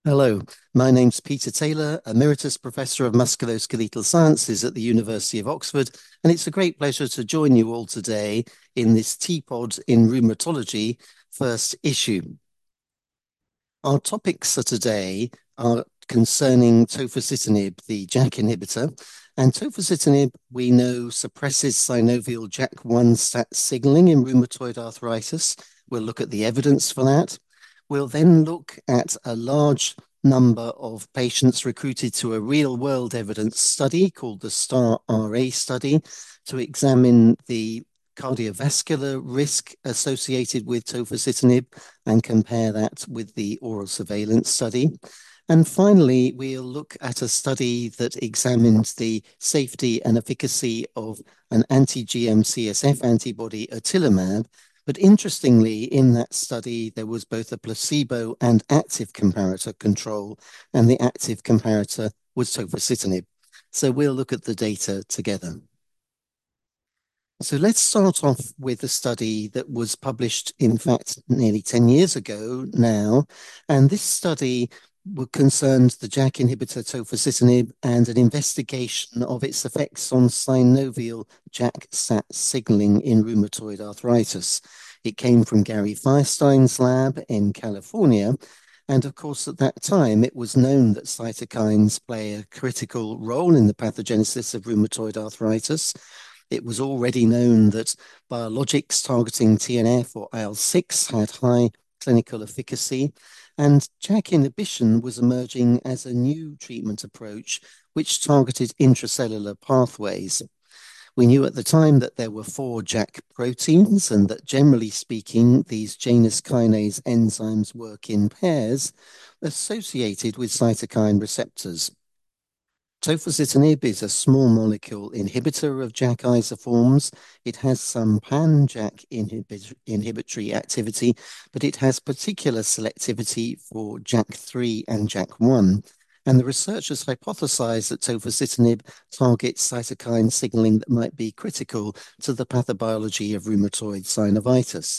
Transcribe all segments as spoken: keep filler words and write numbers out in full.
Hello, my name's Peter Taylor, Emeritus Professor of Musculoskeletal Sciences at the University of Oxford, and it's a great pleasure to join you all today in this T-Pod in Rheumatology first issue. Our topics for today are concerning tofacitinib, the JAK inhibitor, and tofacitinib, we know, suppresses synovial JAK one STAT signaling in rheumatoid arthritis. We'll look at the evidence for that. We'll then look at a large number of patients recruited to a real-world evidence study called the STAR-R A study to examine the cardiovascular risk associated with tofacitinib and compare that with the oral surveillance study. And finally, we'll look at a study that examines the safety and efficacy of an anti-G M C S F antibody, otilimab. But interestingly, in that study, there was both a placebo and active comparator control, and the active comparator was tofacitinib. So we'll look at the data together. So let's start off with a study that was published, in fact, nearly ten years ago now. And this study concerned the JAK inhibitor tofacitinib and an investigation of its effects on synovial JAK STAT signaling in rheumatoid arthritis. It came from Gary Firestein's lab in California. And of course, at that time, it was known that cytokines play a critical role in the pathogenesis of rheumatoid arthritis. It was already known that biologics targeting T N F or I L six had high clinical efficacy, and JAK inhibition was emerging as a new treatment approach which targeted intracellular pathways. We knew at the time that there were four JAK proteins and that generally speaking, these Janus kinase enzymes work in pairs associated with cytokine receptors. Tofacitinib is a small molecule inhibitor of JAK isoforms. It has some pan-JAK inhibit inhibitory activity, but it has particular selectivity for JAK three and JAK one. And the researchers hypothesized that tofacitinib targets cytokine signaling that might be critical to the pathobiology of rheumatoid synovitis.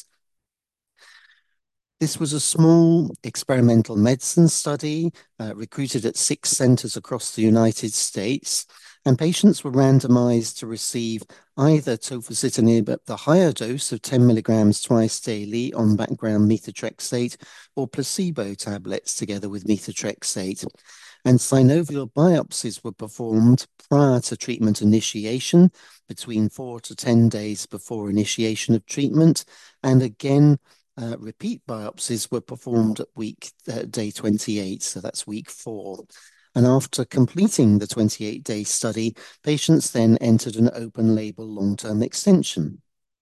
This was a small experimental medicine study uh, recruited at six centers across the United States, and patients were randomized to receive either tofacitinib at the higher dose of ten milligrams twice daily on background methotrexate or placebo tablets together with methotrexate. And synovial biopsies were performed prior to treatment initiation, between four to ten days before initiation of treatment, and again uh, repeat biopsies were performed at week uh, day twenty-eight, so that's week four. And after completing the twenty-eight day study, patients then entered an open label long-term extension.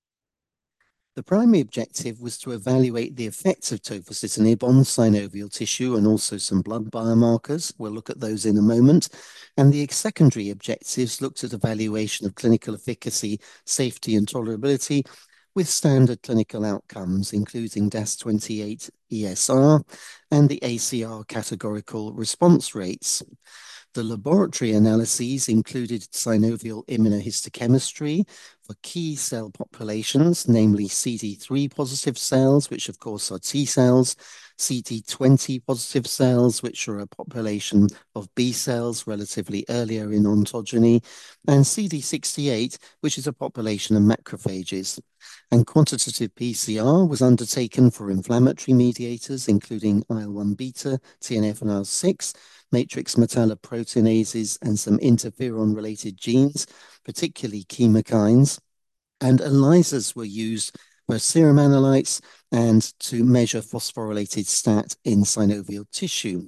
The primary objective was to evaluate the effects of tofacitinib on synovial tissue and also some blood biomarkers. We'll look at those in a moment. And the secondary objectives looked at evaluation of clinical efficacy, safety, and tolerability with standard clinical outcomes, including D A S twenty-eight E S R and the A C R categorical response rates. The laboratory analyses included synovial immunohistochemistry for key cell populations, namely C D three positive cells, which of course are T cells, C D twenty positive cells, which are a population of B cells relatively earlier in ontogeny, and C D sixty-eight, which is a population of macrophages. And quantitative P C R was undertaken for inflammatory mediators, including I L one beta, T N F, and I L six, matrix metalloproteinases, and some interferon-related genes, particularly chemokines. And ELISAs were used for serum analytes and to measure phosphorylated STAT in synovial tissue.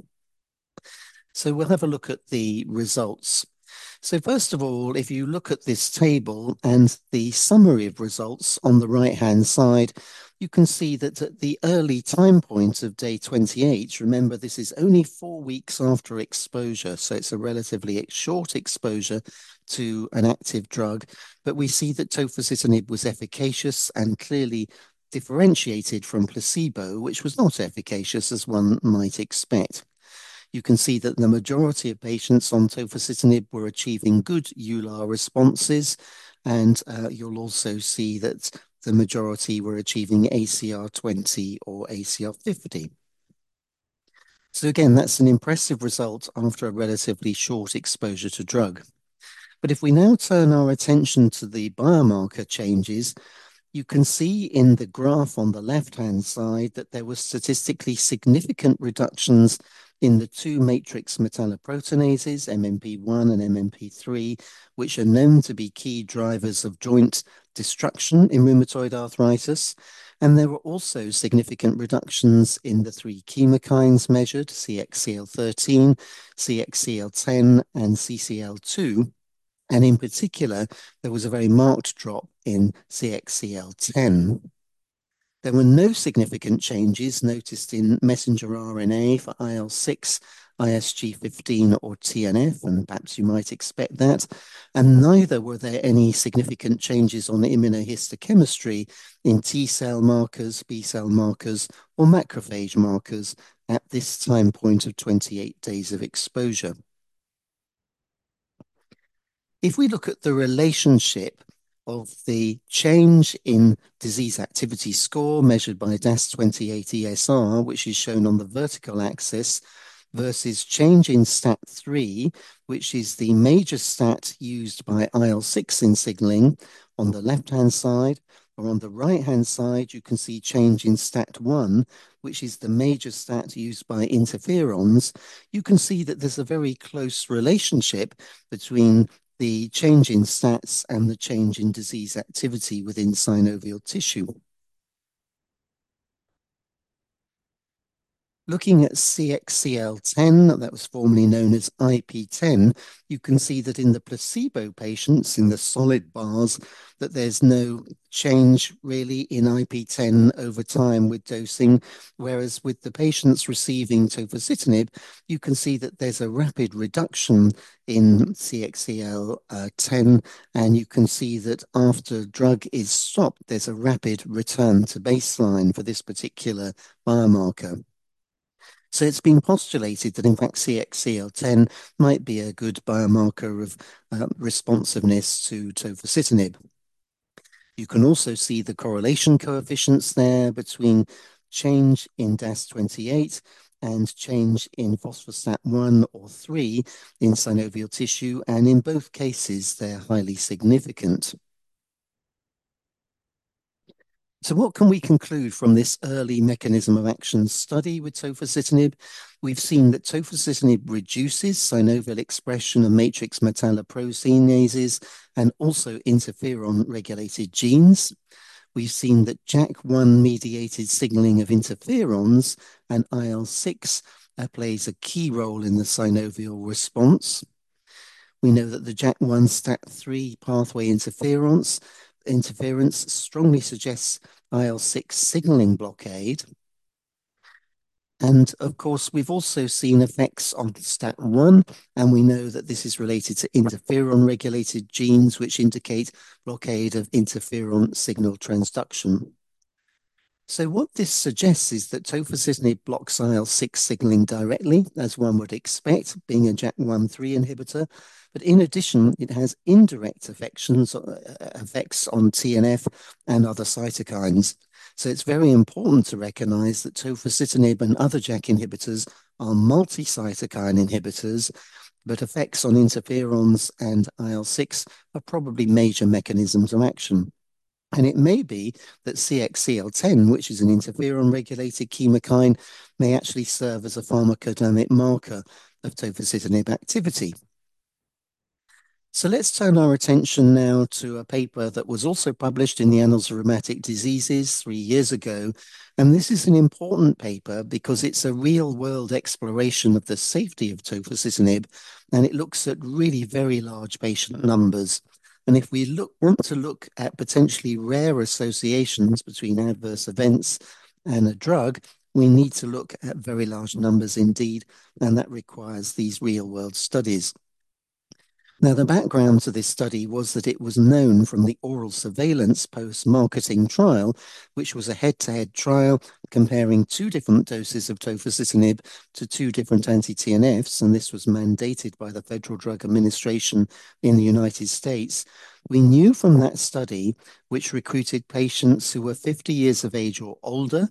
So we'll have a look at the results. So first of all, if you look at this table and the summary of results on the right-hand side, you can see that at the early time point of day twenty-eight, remember this is only four weeks after exposure, so it's a relatively short exposure to an active drug, but we see that tofacitinib was efficacious and clearly differentiated from placebo, which was not efficacious as one might expect. You can see that the majority of patients on tofacitinib were achieving good E U L A R responses, and uh, you'll also see that the majority were achieving A C R twenty or A C R fifty. So again, that's an impressive result after a relatively short exposure to drug. But if we now turn our attention to the biomarker changes, you can see in the graph on the left-hand side that there were statistically significant reductions in the two matrix metalloproteinases, M M P one and M M P three, which are known to be key drivers of joint destruction in rheumatoid arthritis. And there were also significant reductions in the three chemokines measured, C X C L thirteen, C X C L ten, and C C L two. And in particular, there was a very marked drop in C X C L ten. There were no significant changes noticed in messenger R N A for I L six, I S G fifteen, or T N F, and perhaps you might expect that. And neither were there any significant changes on immunohistochemistry in T cell markers, B cell markers, or macrophage markers at this time point of twenty-eight days of exposure. If we look at the relationship of the change in disease activity score measured by D A S twenty-eight E S R, which is shown on the vertical axis, versus change in STAT three, which is the major stat used by I L six in signaling on the left-hand side, or on the right-hand side, you can see change in STAT one, which is the major stat used by interferons. You can see that there's a very close relationship between the change in stats and the change in disease activity within synovial tissue. Looking at C X C L ten, that was formerly known as I P ten, you can see that in the placebo patients, in the solid bars, that there's no change really in I P ten over time with dosing, whereas with the patients receiving tofacitinib, you can see that there's a rapid reduction in C X C L ten, and you can see that after drug is stopped, there's a rapid return to baseline for this particular biomarker. So it's been postulated that, in fact, C X C L ten might be a good biomarker of uh, responsiveness to tofacitinib. You can also see the correlation coefficients there between change in D A S twenty-eight and change in phospho-STAT one or three in synovial tissue, and in both cases, they're highly significant. So what can we conclude from this early mechanism of action study with tofacitinib? We've seen that tofacitinib reduces synovial expression of matrix metalloproteinases and also interferon-regulated genes. We've seen that J A K one mediated signaling of interferons and I L six uh, plays a key role in the synovial response. We know that the J A K one STAT three pathway interference interference strongly suggests I L six signaling blockade. And of course, we've also seen effects on STAT one, and we know that this is related to interferon-regulated genes, which indicate blockade of interferon signal transduction. So what this suggests is that tofacitinib blocks I L six signaling directly, as one would expect, being a J A K one three inhibitor. But in addition, it has indirect affections, uh, effects on T N F and other cytokines. So it's very important to recognize that tofacitinib and other J A K inhibitors are multi-cytokine inhibitors, but effects on interferons and I L six are probably major mechanisms of action. And it may be that C X C L ten, which is an interferon-regulated chemokine, may actually serve as a pharmacodynamic marker of tofacitinib activity. So let's turn our attention now to a paper that was also published in the Annals of Rheumatic Diseases three years ago. And this is an important paper because it's a real-world exploration of the safety of tofacitinib, and it looks at really very large patient numbers. And if we look, want to look at potentially rare associations between adverse events and a drug, we need to look at very large numbers indeed, and that requires these real-world studies. Now, the background to this study was that it was known from the oral surveillance post-marketing trial, which was a head-to-head trial comparing two different doses of tofacitinib to two different anti-T N Fs, and this was mandated by the Federal Drug Administration in the United States. We knew from that study, which recruited patients who were fifty years of age or older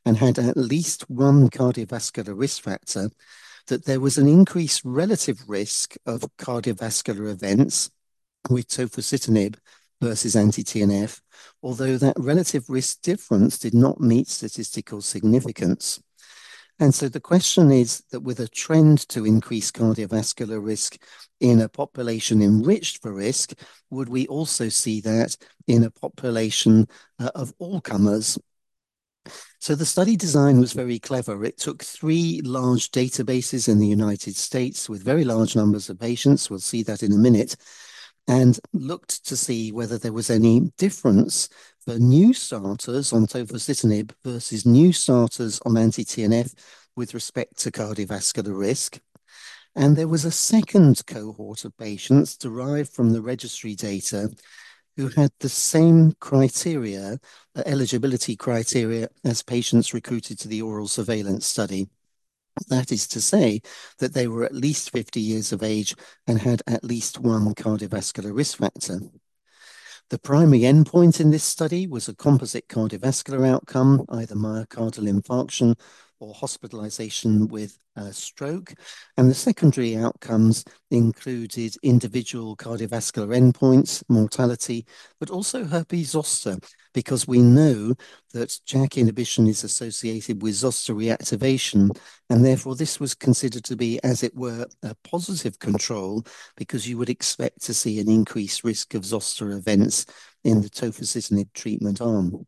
and had at least one cardiovascular risk factor, that there was an increased relative risk of cardiovascular events with tofacitinib versus anti-T N F, although that relative risk difference did not meet statistical significance. And so the question is that with a trend to increase cardiovascular risk in a population enriched for risk, would we also see that in a population uh, of all comers? So the study design was very clever. It took three large databases in the United States with very large numbers of patients. We'll see that in a minute. And looked to see whether there was any difference for new starters on tofacitinib versus new starters on anti-T N F with respect to cardiovascular risk. And there was a second cohort of patients derived from the registry data who had the same criteria, uh, eligibility criteria, as patients recruited to the oral surveillance study. That is to say that they were at least fifty years of age and had at least one cardiovascular risk factor. The primary endpoint in this study was a composite cardiovascular outcome, either myocardial infarction or hospitalization with a stroke. And the secondary outcomes included individual cardiovascular endpoints, mortality, but also herpes zoster, because we know that JAK inhibition is associated with zoster reactivation, and therefore this was considered to be, as it were, a positive control, because you would expect to see an increased risk of zoster events in the tofacitinib treatment arm.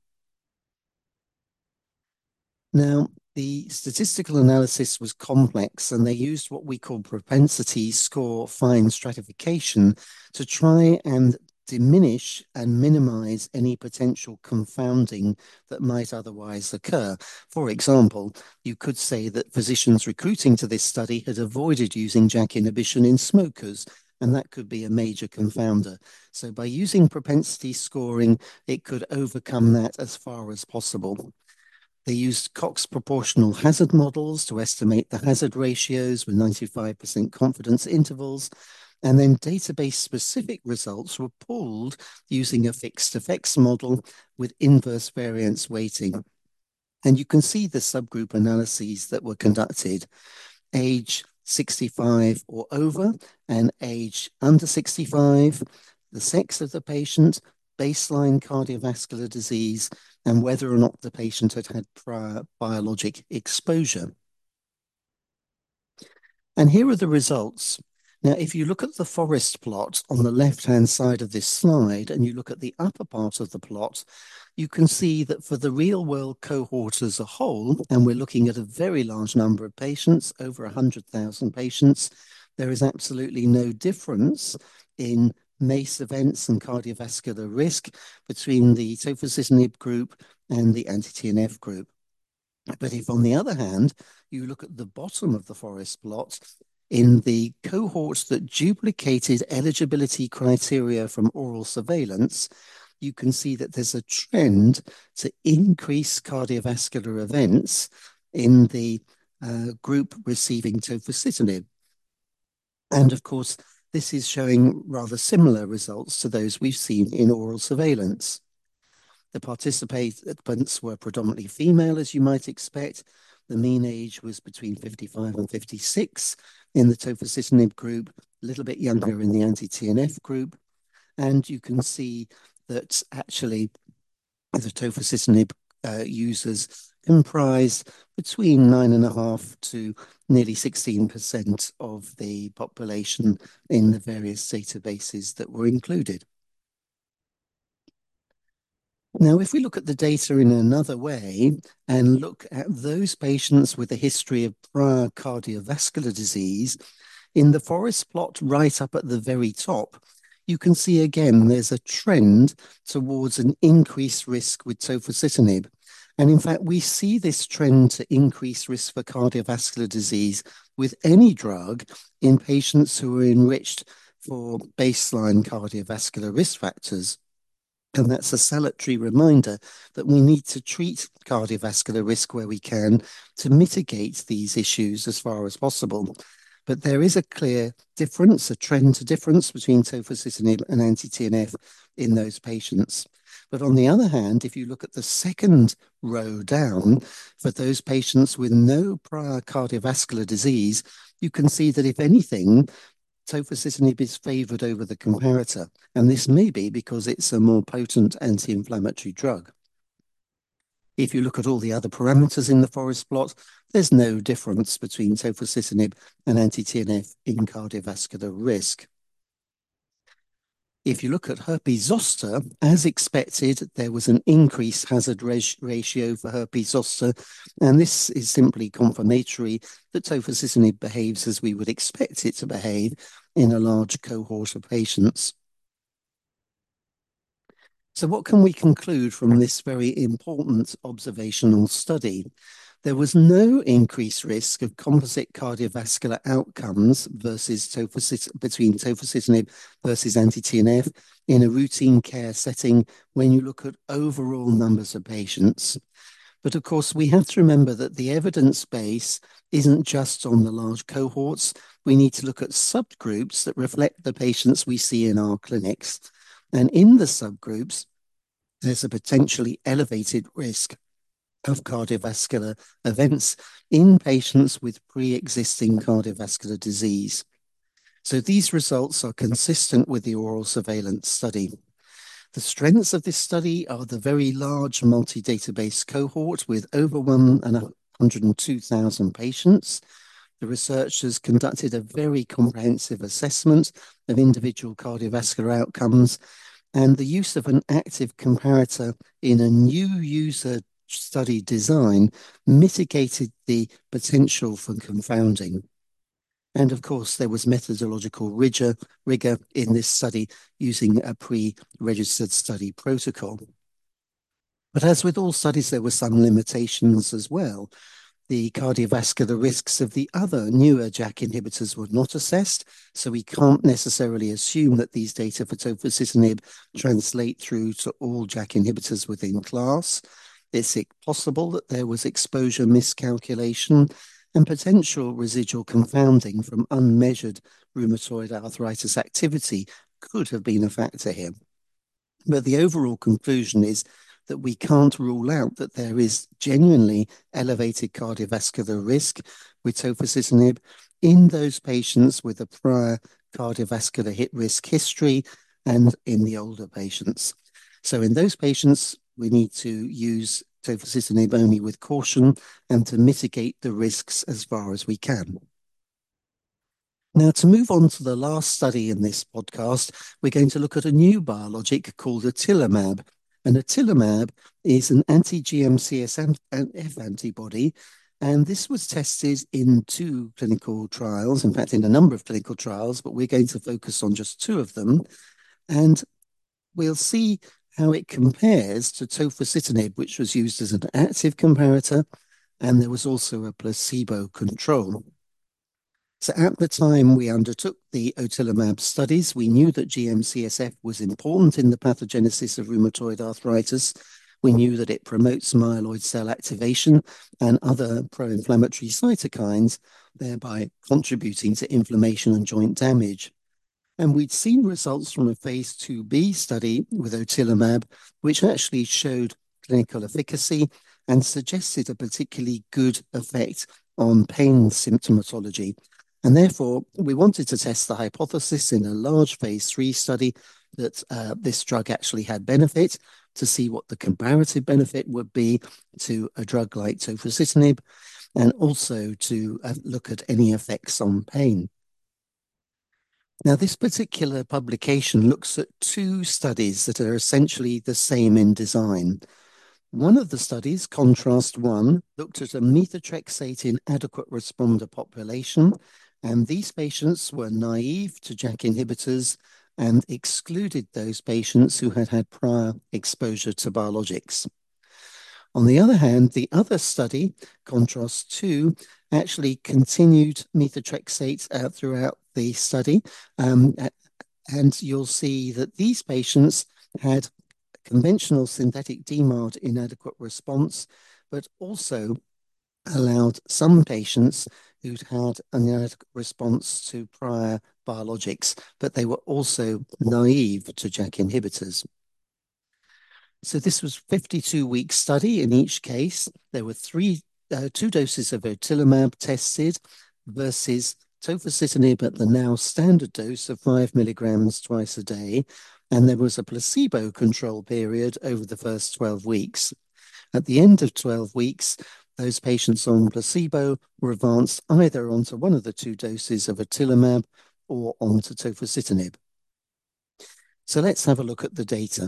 Now, the statistical analysis was complex, and they used what we call propensity score fine stratification to try and diminish and minimize any potential confounding that might otherwise occur. For example, you could say that physicians recruiting to this study had avoided using JAK inhibition in smokers, and that could be a major confounder. So by using propensity scoring, it could overcome that as far as possible. They used Cox proportional hazard models to estimate the hazard ratios with ninety-five percent confidence intervals. And then database-specific results were pooled using a fixed effects model with inverse variance weighting. And you can see the subgroup analyses that were conducted. Age sixty-five or over and age under sixty-five, the sex of the patient, baseline cardiovascular disease, and whether or not the patient had had prior biologic exposure. And here are the results. Now, if you look at the forest plot on the left-hand side of this slide, and you look at the upper part of the plot, you can see that for the real-world cohort as a whole, and we're looking at a very large number of patients, over one hundred thousand patients, there is absolutely no difference in MACE events and cardiovascular risk between the tofacitinib group and the anti-T N F group. But if, on the other hand, you look at the bottom of the forest plot, in the cohorts that duplicated eligibility criteria from oral surveillance, you can see that there's a trend to increase cardiovascular events in the uh, group receiving tofacitinib. And of course, this is showing rather similar results to those we've seen in oral surveillance. The participants were predominantly female, as you might expect. The mean age was between fifty-five and fifty-six in the tofacitinib group, a little bit younger in the anti-T N F group. And you can see that actually the tofacitinib uh, users comprised between nine and a half to nearly sixteen percent of the population in the various databases that were included. Now, if we look at the data in another way and look at those patients with a history of prior cardiovascular disease, in the forest plot right up at the very top, you can see again there's a trend towards an increased risk with tofacitinib. And in fact, we see this trend to increase risk for cardiovascular disease with any drug in patients who are enriched for baseline cardiovascular risk factors. And that's a salutary reminder that we need to treat cardiovascular risk where we can to mitigate these issues as far as possible. But there is a clear difference, a trend to difference between tofacitinib and anti-T N F in those patients. But on the other hand, if you look at the second row down, for those patients with no prior cardiovascular disease, you can see that if anything, tofacitinib is favored over the comparator. And this may be because it's a more potent anti-inflammatory drug. If you look at all the other parameters in the forest plot, there's no difference between tofacitinib and anti-T N F in cardiovascular risk. If you look at herpes zoster, as expected, there was an increased hazard ratio for herpes zoster, and this is simply confirmatory that tofacitinib behaves as we would expect it to behave in a large cohort of patients. So what can we conclude from this very important observational study? There was no increased risk of composite cardiovascular outcomes versus tofacit between tofacitinib versus anti-T N F in a routine care setting when you look at overall numbers of patients. But of course, we have to remember that the evidence base isn't just on the large cohorts. We need to look at subgroups that reflect the patients we see in our clinics. And in the subgroups, there's a potentially elevated risk of cardiovascular events in patients with pre-existing cardiovascular disease. So these results are consistent with the oral surveillance study. The strengths of this study are the very large multi-database cohort with over one hundred two thousand patients. The researchers conducted a very comprehensive assessment of individual cardiovascular outcomes, and the use of an active comparator in a new user study design mitigated the potential for confounding. And of course, there was methodological rigor, rigor in this study using a pre-registered study protocol. But as with all studies, there were some limitations as well. The cardiovascular risks of the other newer JAK inhibitors were not assessed, so we can't necessarily assume that these data for tofacitinib translate through to all JAK inhibitors within class. It's possible that there was exposure miscalculation and potential residual confounding from unmeasured rheumatoid arthritis activity could have been a factor here. But the overall conclusion is that we can't rule out that there is genuinely elevated cardiovascular risk with tofacitinib in those patients with a prior cardiovascular hit risk history and in the older patients. So in those patients, we need to use tofacitinib only with caution and to mitigate the risks as far as we can. Now, to move on to the last study in this podcast, we're going to look at a new biologic called otilimab. And otilimab is an anti-G M C S F antibody, and this was tested in two clinical trials, in fact, in a number of clinical trials, but we're going to focus on just two of them. And we'll see how it compares to tofacitinib, which was used as an active comparator, and there was also a placebo control. So at the time we undertook the otilimab studies, we knew that G M C S F was important in the pathogenesis of rheumatoid arthritis. We knew that it promotes myeloid cell activation and other pro-inflammatory cytokines, thereby contributing to inflammation and joint damage. And we'd seen results from a phase two B study with otilimab, which actually showed clinical efficacy and suggested a particularly good effect on pain symptomatology. And therefore, we wanted to test the hypothesis in a large phase three study that uh, this drug actually had benefit, to see what the comparative benefit would be to a drug like tofacitinib, and also to uh, look at any effects on pain. Now, this particular publication looks at two studies that are essentially the same in design. One of the studies, Contrast one, looked at a methotrexate inadequate responder population, and these patients were naive to JAK inhibitors and excluded those patients who had had prior exposure to biologics. On the other hand, the other study, Contrast two, actually continued methotrexate uh, throughout the study, um, and you'll see that these patients had conventional synthetic D MARD inadequate response, but also allowed some patients who'd had an inadequate response to prior biologics, but they were also naive to JAK inhibitors. So this was a fifty-two week study. In each case, there were three, uh, two doses of otilimab tested versus tofacitinib at the now standard dose of five milligrams twice a day. And there was a placebo control period over the first twelve weeks. At the end of twelve weeks, those patients on placebo were advanced either onto one of the two doses of otilimab or onto tofacitinib. So let's have a look at the data.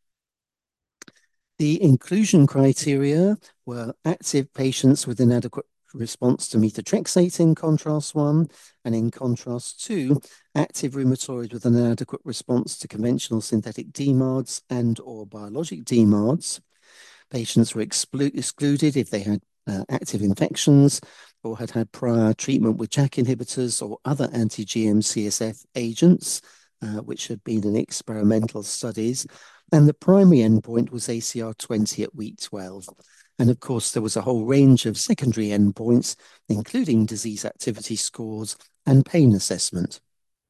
The inclusion criteria were active patients with inadequate response to methotrexate in contrast one, and in contrast two, active rheumatoid with an inadequate response to conventional synthetic D MARDs and or biologic D MARDs. Patients were exclu excluded if they had uh, active infections or had had prior treatment with JAK inhibitors or other anti-G M C S F agents, uh, which had been in experimental studies. And the primary endpoint was A C R twenty at week twelve. And of course, there was a whole range of secondary endpoints, including disease activity scores and pain assessment.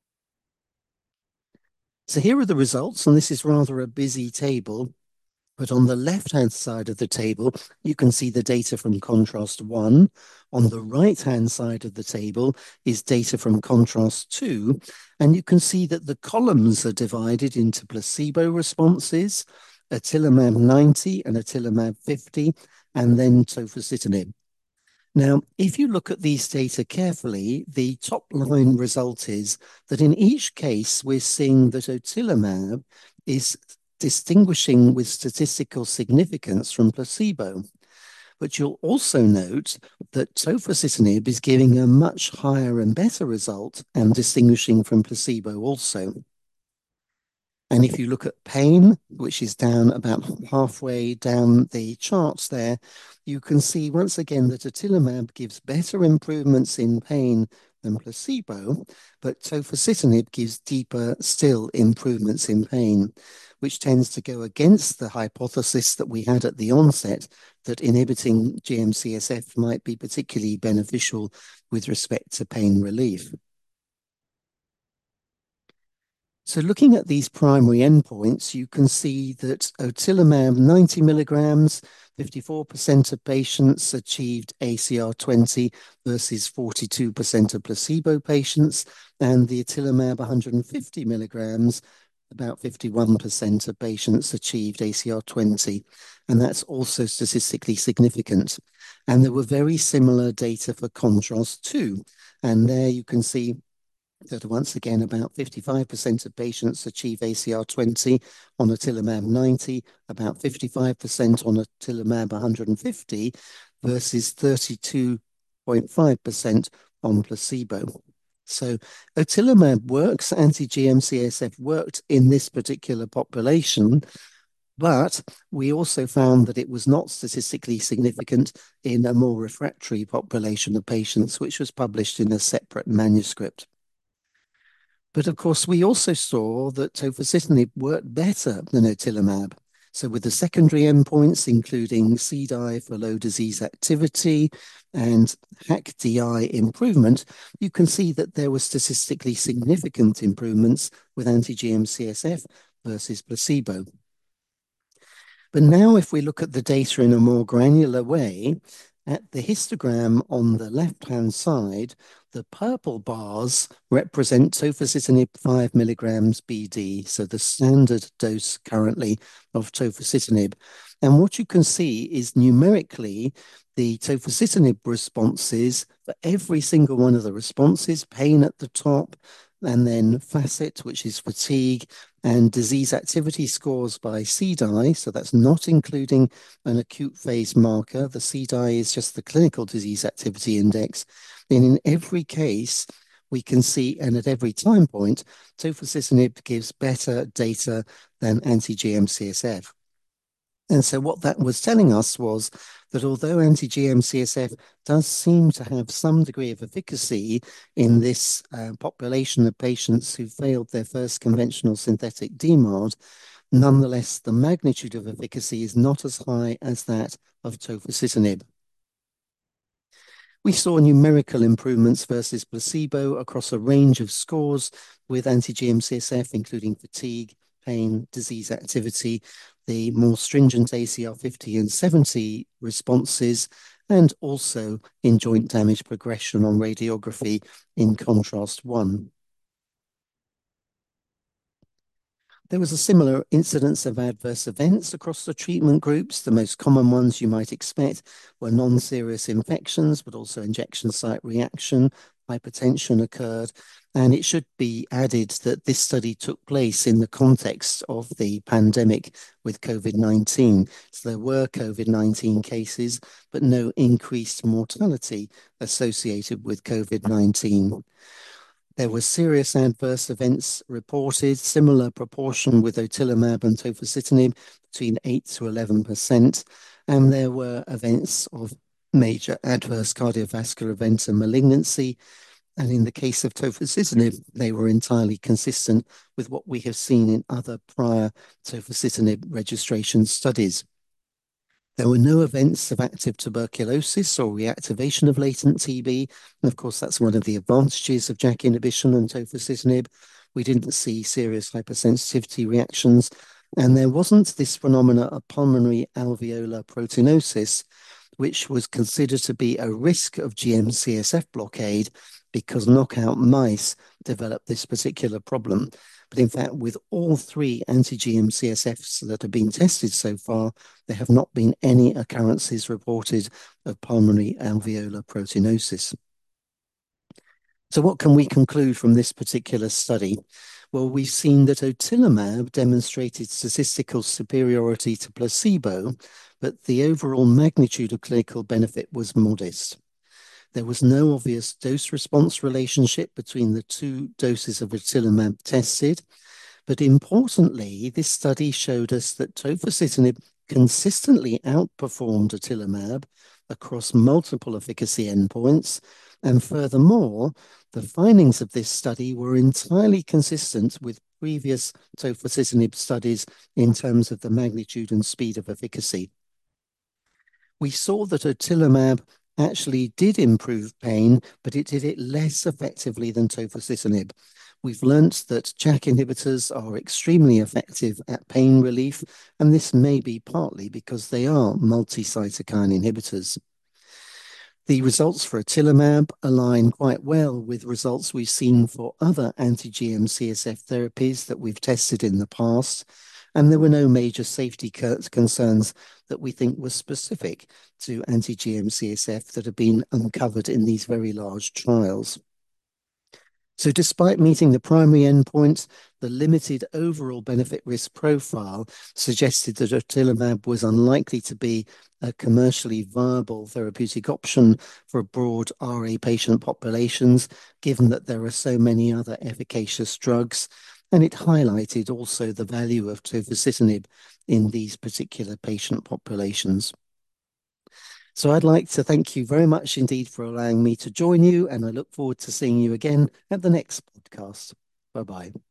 So here are the results, and this is rather a busy table. But on the left-hand side of the table, you can see the data from contrast one. On the right-hand side of the table is data from contrast two. And you can see that the columns are divided into placebo responses, otilimab ninety and otilimab fifty, and then tofacitinib. Now, if you look at these data carefully, the top line result is that in each case, we're seeing that otilimab is distinguishing with statistical significance from placebo. But you'll also note that tofacitinib is giving a much higher and better result and distinguishing from placebo also. And if you look at pain, which is down about halfway down the charts there, you can see once again that otilimab gives better improvements in pain than placebo, but tofacitinib gives deeper still improvements in pain, which tends to go against the hypothesis that we had at the onset that inhibiting G M C S F might be particularly beneficial with respect to pain relief. So looking at these primary endpoints, you can see that otilimab ninety milligrams, fifty-four percent of patients achieved A C R twenty versus forty-two percent of placebo patients, and the otilimab one hundred fifty milligrams, about fifty-one percent of patients achieved A C R twenty, and that's also statistically significant. And there were very similar data for contrast two, and there you can see that once again, about fifty-five percent of patients achieve A C R twenty on otilimab ninety, about fifty-five percent on otilimab one hundred fifty versus thirty-two point five percent on placebo. So otilimab works, anti-G M C S F worked in this particular population, but we also found that it was not statistically significant in a more refractory population of patients, which was published in a separate manuscript. But of course, we also saw that tofacitinib worked better than otilimab. So with the secondary endpoints, including C D I for low disease activity and H A C-D I improvement, you can see that there were statistically significant improvements with anti-G M C S F versus placebo. But now if we look at the data in a more granular way, at the histogram on the left-hand side, the purple bars represent tofacitinib five milligrams B D, so the standard dose currently of tofacitinib. And what you can see is numerically the tofacitinib responses for every single one of the responses, pain at the top, and then FACIT, which is fatigue, and disease activity scores by C D I. So that's not including an acute phase marker. The C D I is just the clinical disease activity index. And in every case, we can see, and at every time point, tofacitinib gives better data than anti-G M C S F. And so what that was telling us was that although anti-G M C S F does seem to have some degree of efficacy in this uh, population of patients who failed their first conventional synthetic D MARD, nonetheless, the magnitude of efficacy is not as high as that of tofacitinib. We saw numerical improvements versus placebo across a range of scores with anti-G M C S F, including fatigue, pain, disease activity, the more stringent A C R fifty and seventy responses, and also in joint damage progression on radiography in contrast one. There was a similar incidence of adverse events across the treatment groups. The most common ones you might expect were non-serious infections, but also injection site reaction, hypertension occurred. And it should be added that this study took place in the context of the pandemic with COVID nineteen. So there were COVID nineteen cases, but no increased mortality associated with COVID nineteen. There were serious adverse events reported, similar proportion with otilimab and tofacitinib, between eight to eleven percent. And there were events of major adverse cardiovascular events and malignancy. And in the case of tofacitinib, they were entirely consistent with what we have seen in other prior tofacitinib registration studies. There were no events of active tuberculosis or reactivation of latent T B. And of course, that's one of the advantages of JAK inhibition and tofacitinib. We didn't see serious hypersensitivity reactions. And there wasn't this phenomena of pulmonary alveolar proteinosis, which was considered to be a risk of G M C S F blockade because knockout mice developed this particular problem. But in fact, with all three anti-G M C S Fs that have been tested so far, there have not been any occurrences reported of pulmonary alveolar proteinosis. So what can we conclude from this particular study? Well, we've seen that otilimab demonstrated statistical superiority to placebo, but the overall magnitude of clinical benefit was modest. There was no obvious dose-response relationship between the two doses of otilimab tested, but importantly, this study showed us that tofacitinib consistently outperformed otilimab across multiple efficacy endpoints, and furthermore, the findings of this study were entirely consistent with previous tofacitinib studies in terms of the magnitude and speed of efficacy. We saw that otilimab actually did improve pain, but it did it less effectively than tofacitinib. We've learnt that JAK inhibitors are extremely effective at pain relief, and this may be partly because they are multi-cytokine inhibitors. The results for otilimab align quite well with results we've seen for other anti-G M C S F therapies that we've tested in the past, and there were no major safety concerns that we think were specific to anti-G M C S F that have been uncovered in these very large trials. So despite meeting the primary endpoint, the limited overall benefit risk profile suggested that otilimab was unlikely to be a commercially viable therapeutic option for broad R A patient populations, given that there are so many other efficacious drugs. And it highlighted also the value of tofacitinib in these particular patient populations. So I'd like to thank you very much indeed for allowing me to join you, and I look forward to seeing you again at the next podcast. Bye-bye.